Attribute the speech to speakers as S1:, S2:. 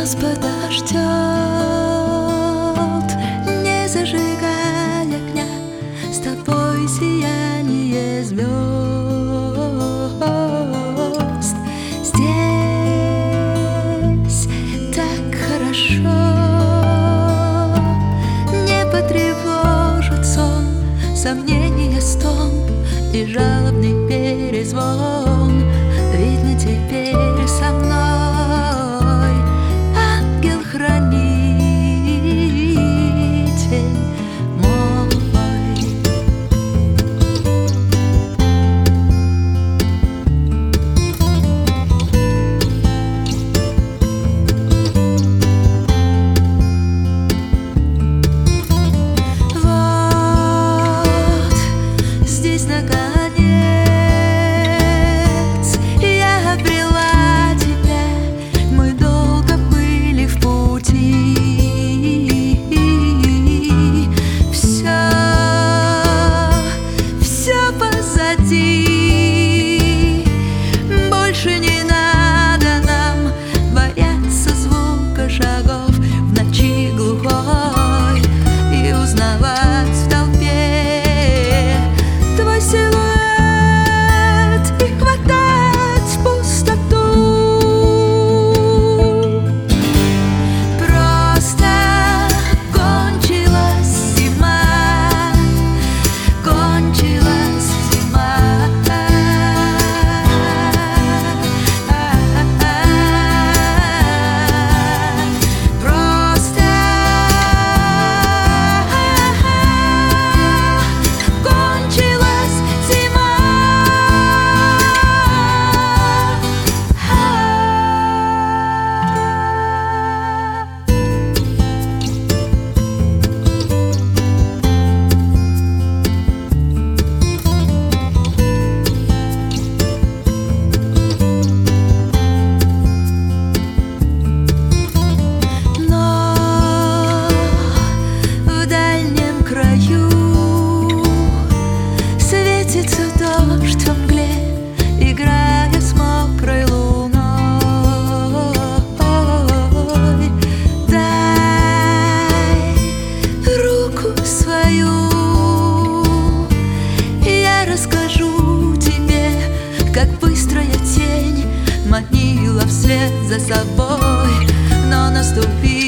S1: нас подождет, не зажигая огня, с тобой сияние звезд. Здесь так хорошо, не потревожит сон, сомнения, стон и жалобный перезвон. Видно, теперь со мной ангел-хранитель мой. Вот здесь наконец я обрела тебя. Мы долго были в пути. Все позади. Больше не надо нам бояться звука шагов в ночи глухой и узнавать в толпе твой силуэт и хватать пустоту. Просто кончилась зима, кончилась зима. Просто кончилась зима. Но в дальнем краю светится дождь во мгле, играя с мокрой луной. Дай руку свою, я расскажу тебе, как быстрая тень манила вслед за собой, но наступил